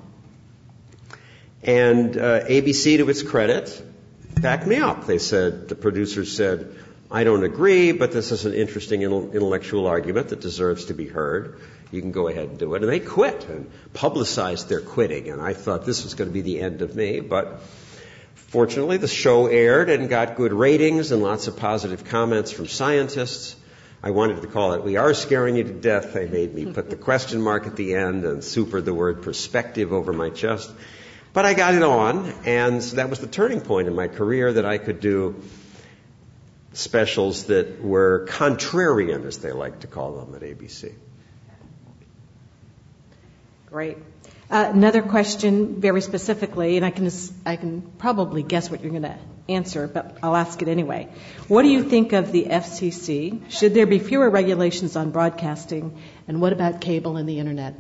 And ABC, to its credit, backed me up. The producers said, I don't agree, but this is an interesting intellectual argument that deserves to be heard. You can go ahead and do it. And they quit and publicized their quitting. And I thought this was going to be the end of me, but fortunately, the show aired and got good ratings and lots of positive comments from scientists. I wanted to call it, We Are Scaring You to Death. They made me put the question mark at the end and super the word perspective over my chest. But I got it on, and so that was the turning point in my career, that I could do specials that were contrarian, as they like to call them at ABC. Great. Another question, very specifically, and I can probably guess what you're going to answer, but I'll ask it anyway. What do you think of the FCC? Should there be fewer regulations on broadcasting? And what about cable and the internet?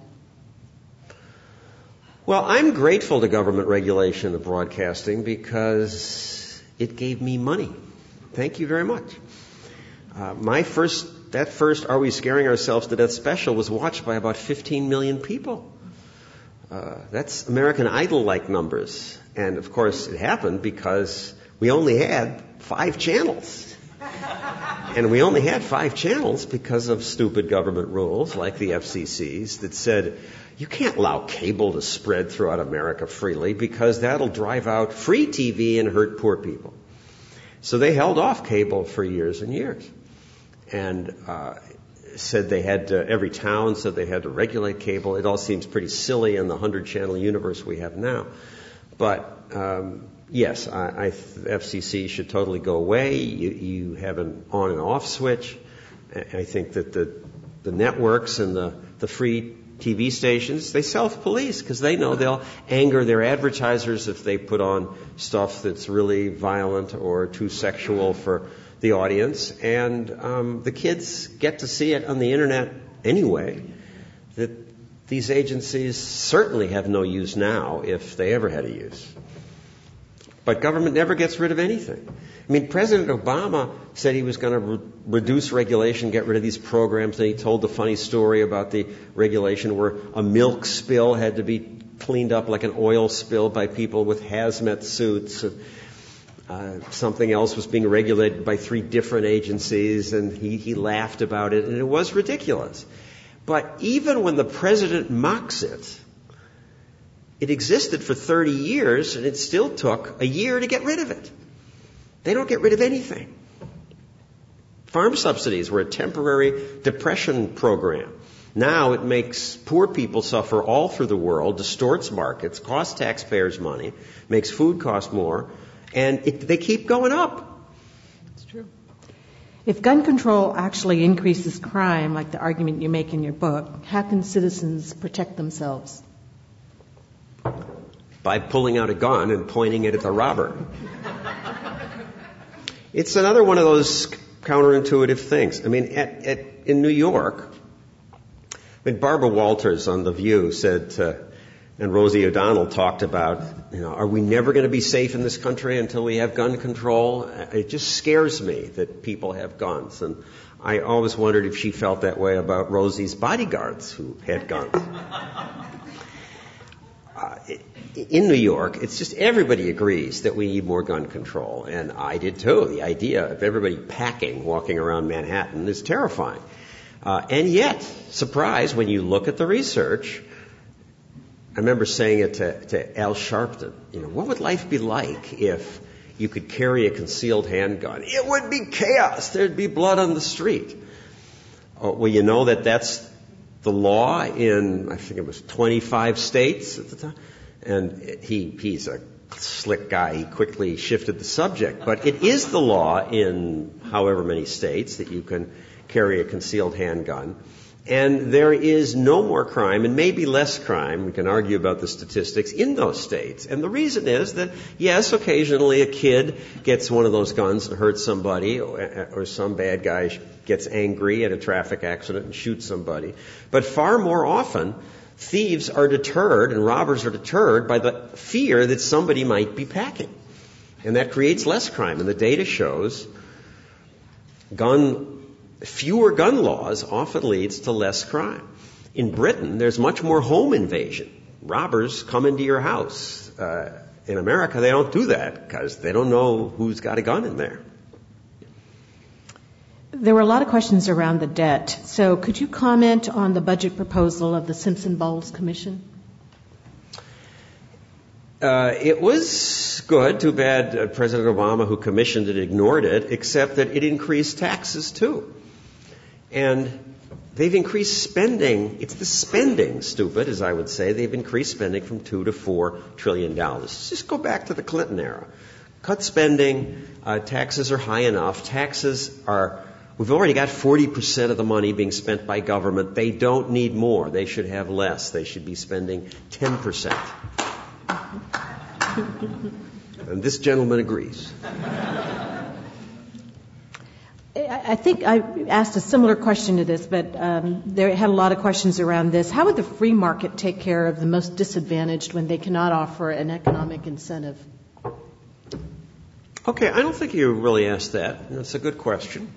Well, I'm grateful to government regulation of broadcasting because it gave me money. Thank you very much. That first Are We Scaring Ourselves to Death special was watched by about 15 million people. That's American Idol-like numbers. And, of course, it happened because we only had 5 channels. And we only had 5 channels because of stupid government rules like the FCC's that said, you can't allow cable to spread throughout America freely because that'll drive out free TV and hurt poor people. So they held off cable for years and years. And said they had to, every town said they had to regulate cable. It all seems pretty silly in the 100-channel universe we have now. But yes, FCC should totally go away. You have an on and off switch. I think that the networks and the free TV stations, they self-police because they know they'll anger their advertisers if they put on stuff that's really violent or too sexual for the audience. And the kids get to see it on the internet anyway. That these agencies certainly have no use now if they ever had a use. But government never gets rid of anything. I mean, President Obama said he was going to reduce regulation, get rid of these programs, and he told the funny story about the regulation where a milk spill had to be cleaned up like an oil spill by people with hazmat suits. Something else was being regulated by 3 different agencies, and he laughed about it, and it was ridiculous. But even when the president mocks it, it existed for 30 years, and it still took a year to get rid of it. They don't get rid of anything. Farm subsidies were a temporary depression program. Now it makes poor people suffer all through the world, distorts markets, costs taxpayers money, makes food cost more, and they keep going up. That's true. If gun control actually increases crime, like the argument you make in your book, how can citizens protect themselves? By pulling out a gun and pointing it at the robber. It's another one of those counterintuitive things. I mean, in New York, Barbara Walters on The View said, and Rosie O'Donnell talked about, are we never going to be safe in this country until we have gun control? It just scares me that people have guns. And I always wondered if she felt that way about Rosie's bodyguards who had guns. In New York, it's just everybody agrees that we need more gun control. And I did too. The idea of everybody packing, walking around Manhattan is terrifying. And yet, surprise, when you look at the research, I remember saying it to Al Sharpton, what would life be like if you could carry a concealed handgun? It would be chaos. There'd be blood on the street. Well, you know that's the law in, I think it was 25 states at the time. And he's a slick guy. He quickly shifted the subject. But it is the law in however many states that you can carry a concealed handgun. And there is no more crime, and maybe less crime, we can argue about the statistics, in those states. And the reason is that, yes, occasionally a kid gets one of those guns and hurts somebody, or some bad guy gets angry at a traffic accident and shoots somebody. But far more often, thieves are deterred and robbers are deterred by the fear that somebody might be packing. And that creates less crime. And the data shows fewer gun laws often leads to less crime. In Britain, there's much more home invasion. Robbers come into your house. In America, they don't do that because they don't know who's got a gun in there. There were a lot of questions around the debt. So could you comment on the budget proposal of the Simpson-Bowles Commission? It was good. Too bad President Obama, who commissioned it, ignored it, except that it increased taxes, too. And they've increased spending. It's the spending, stupid, as I would say. They've increased spending from $2 to $4 trillion. Just go back to the Clinton era. Cut spending. Taxes are high enough. Taxes are We've already got 40% of the money being spent by government. They don't need more. They should have less. They should be spending 10%. And this gentleman agrees. I think I asked a similar question to this, but there had a lot of questions around this. How would the free market take care of the most disadvantaged when they cannot offer an economic incentive? Okay, I don't think you really asked that. That's a good question.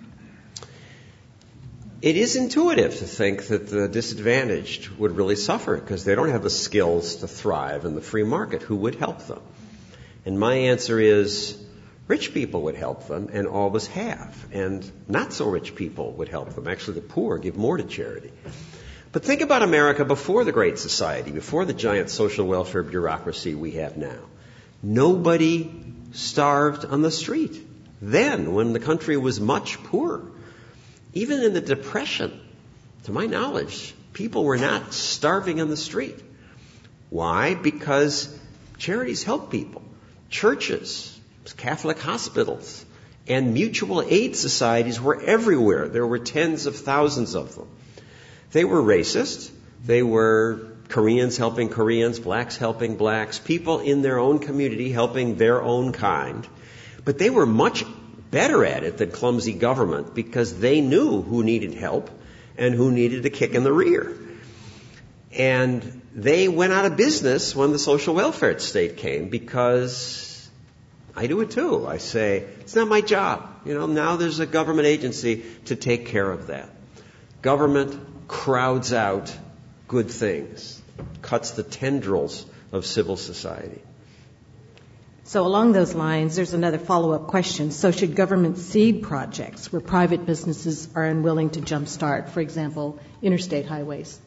It is intuitive to think that the disadvantaged would really suffer because they don't have the skills to thrive in the free market. Who would help them? And my answer is rich people would help them and always have. And not so rich people would help them. Actually, the poor give more to charity. But think about America before the Great Society, before the giant social welfare bureaucracy we have now. Nobody starved on the street. Then, when the country was much poorer, even in the Depression, to my knowledge, people were not starving on the street. Why? Because charities help people. Churches, Catholic hospitals, and mutual aid societies were everywhere. There were tens of thousands of them. They were racist. They were Koreans helping Koreans, blacks helping blacks, people in their own community helping their own kind. But they were much better at it than clumsy government because they knew who needed help and who needed a kick in the rear. And they went out of business when the social welfare state came because I do it too. I say, it's not my job. Now there's a government agency to take care of that. Government crowds out good things, cuts the tendrils of civil society. So along those lines, there's another follow-up question. So should government seed projects where private businesses are unwilling to jumpstart, for example, interstate highways?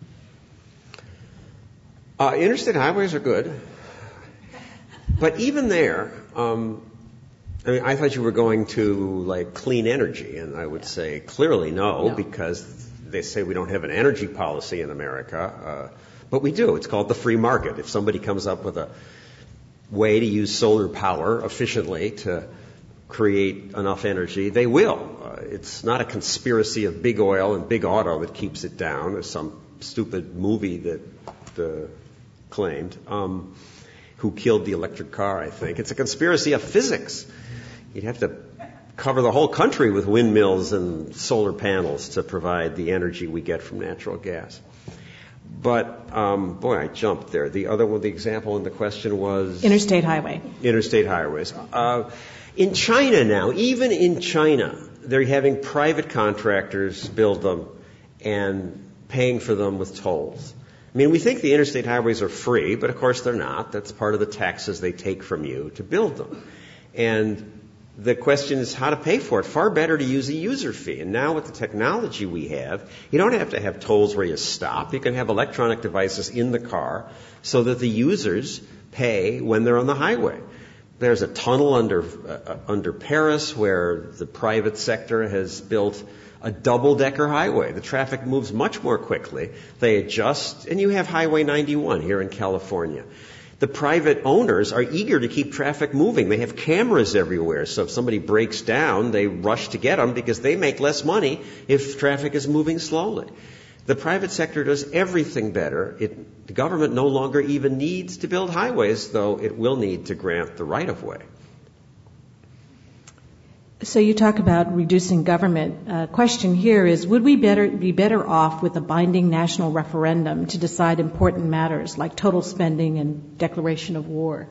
Interstate highways are good. But even there, I thought you were going to clean energy, and I would say clearly no, because they say we don't have an energy policy in America. But we do. It's called the free market. If somebody comes up with a way to use solar power efficiently to create enough energy, they will. It's not a conspiracy of big oil and big auto that keeps it down, as some stupid movie that claimed, who killed the electric car, I think. It's a conspiracy of physics. You'd have to cover the whole country with windmills and solar panels to provide the energy we get from natural gas. But, I jumped there. The other one, the example in the question was? Interstate highway. Interstate highways. In China now, even in China, they're having private contractors build them and paying for them with tolls. We think the interstate highways are free, but of course they're not. That's part of the taxes they take from you to build them. And the question is how to pay for it. Far better to use a user fee. And now with the technology we have, you don't have to have tolls where you stop. You can have electronic devices in the car so that the users pay when they're on the highway. There's a tunnel under Paris where the private sector has built a double-decker highway. The traffic moves much more quickly. They adjust, and you have Highway 91 here in California. The private owners are eager to keep traffic moving. They have cameras everywhere, so if somebody breaks down, they rush to get them because they make less money if traffic is moving slowly. The private sector does everything better. The government no longer even needs to build highways, though it will need to grant the right-of-way. So you talk about reducing government. Question here is, would we be better off with a binding national referendum to decide important matters like total spending and declaration of war?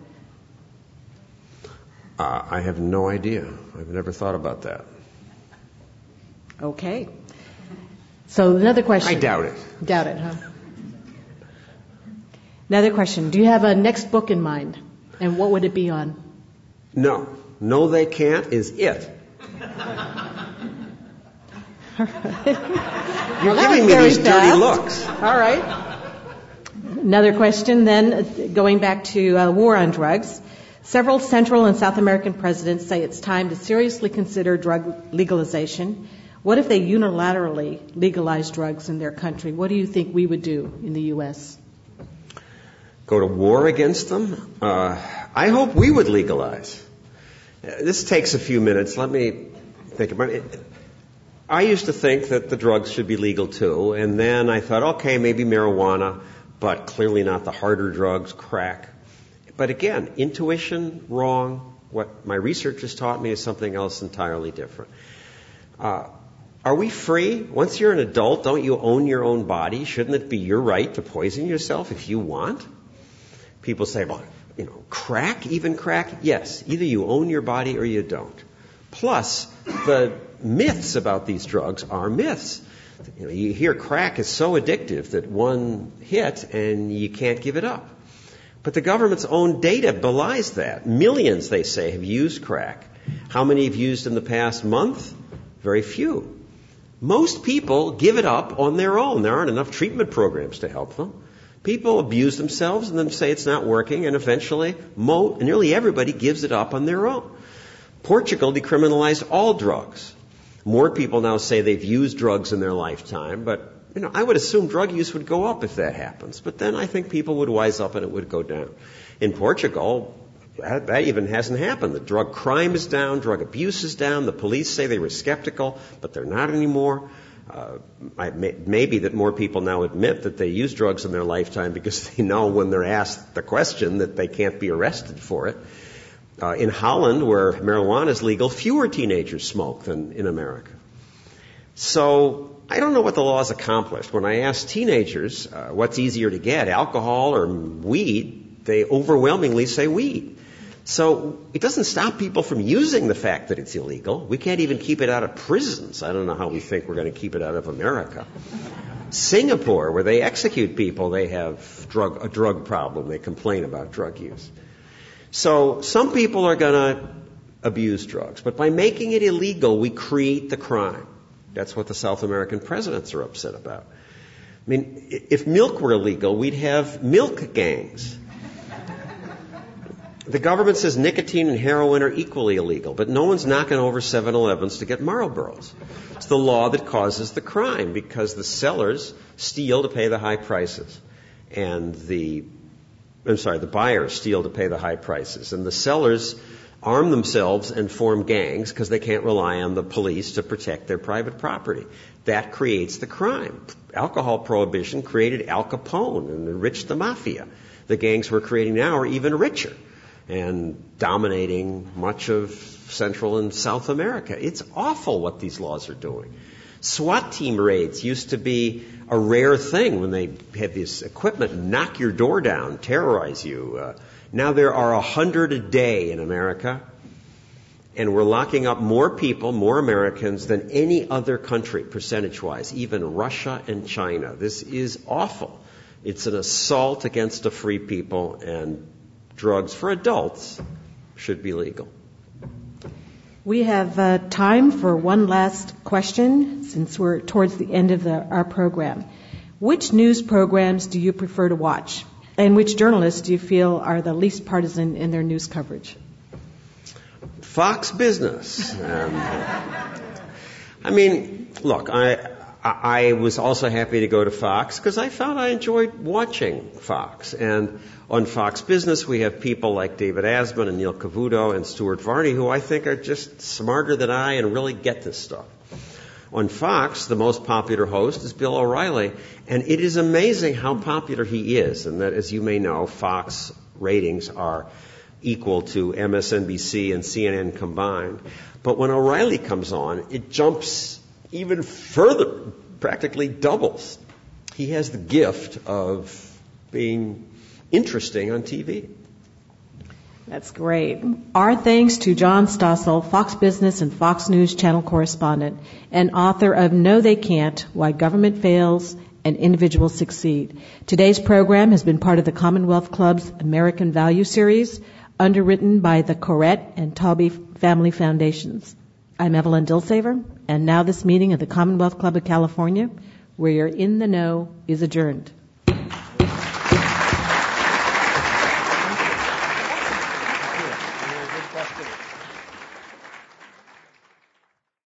I have no idea. I've never thought about that. Okay. So another question. I doubt it. Doubt it, huh? Another question. Do you have a next book in mind? And what would it be on? No. No, they can't is it. You're giving me these dirty looks. All right. Another question then, going back to war on drugs. Several Central and South American presidents say it's time to seriously consider drug legalization. What if they unilaterally legalize drugs in their country? What do you think we would do in the U.S.? Go to war against them? I hope we would legalize. This takes a few minutes. Let me think about it. I used to think that the drugs should be legal too, and then I thought, okay, maybe marijuana, but clearly not the harder drugs, crack. But again, intuition, wrong. What my research has taught me is something else entirely different. Are we free? Once you're an adult, don't you own your own body? Shouldn't it be your right to poison yourself if you want? People say, well, crack, even crack? Yes, either you own your body or you don't. Plus, the myths about these drugs are myths. You hear crack is so addictive that one hit and you can't give it up. But the government's own data belies that. Millions, they say, have used crack. How many have used in the past month? Very few. Most people give it up on their own. There aren't enough treatment programs to help them. People abuse themselves and then say it's not working, and eventually nearly everybody gives it up on their own. Portugal decriminalized all drugs. More people now say they've used drugs in their lifetime, but I would assume drug use would go up if that happens. But then I think people would wise up and it would go down. In Portugal, that even hasn't happened. The drug crime is down, drug abuse is down. The police say they were skeptical, but they're not anymore. Maybe that more people now admit that they use drugs in their lifetime because they know when they're asked the question that they can't be arrested for it. In Holland, where marijuana is legal, fewer teenagers smoke than in America. So I don't know what the law has accomplished. When I ask teenagers what's easier to get, alcohol or weed, they overwhelmingly say weed. So it doesn't stop people from using the fact that it's illegal. We can't even keep it out of prisons. I don't know how we think we're going to keep it out of America. Singapore, where they execute people, they have a drug problem. They complain about drug use. So some people are going to abuse drugs. But by making it illegal, we create the crime. That's what the South American presidents are upset about. I mean, if milk were illegal, we'd have milk gangs. The government says nicotine and heroin are equally illegal, but no one's knocking over 7-Elevens to get Marlboros. It's the law that causes the crime because the sellers steal to pay the high prices, and the buyers steal to pay the high prices, and the sellers arm themselves and form gangs because they can't rely on the police to protect their private property. That creates the crime. Alcohol prohibition created Al Capone and enriched the mafia. The gangs we're creating now are even richer and dominating much of Central and South America. It's awful what these laws are doing. SWAT team raids used to be a rare thing when they had this equipment knock your door down, terrorize you. Now there are 100 a day in America, and we're locking up more people, more Americans than any other country, percentage-wise, even Russia and China. This is awful. It's an assault against the free people, and drugs for adults should be legal. We have time for one last question since we're towards the end of our program. Which news programs do you prefer to watch? And which journalists do you feel are the least partisan in their news coverage? Fox Business. Look, I was also happy to go to Fox because I found I enjoyed watching Fox. And on Fox Business, we have people like David Asman and Neil Cavuto and Stuart Varney, who I think are just smarter than I and really get this stuff. On Fox, the most popular host is Bill O'Reilly, and it is amazing how popular he is, and that, as you may know, Fox ratings are equal to MSNBC and CNN combined. But when O'Reilly comes on, it jumps even further, practically doubles. He has the gift of being interesting on TV. That's great. Our thanks to John Stossel, Fox Business and Fox News Channel correspondent and author of No They Can't, Why Government Fails and Individuals Succeed. Today's program has been part of the Commonwealth Club's American Value Series, underwritten by the Corrett and Taubey Family Foundations. I'm Evelyn Dilsaver, and now this meeting of the Commonwealth Club of California, where you're in the know, is adjourned. Good question.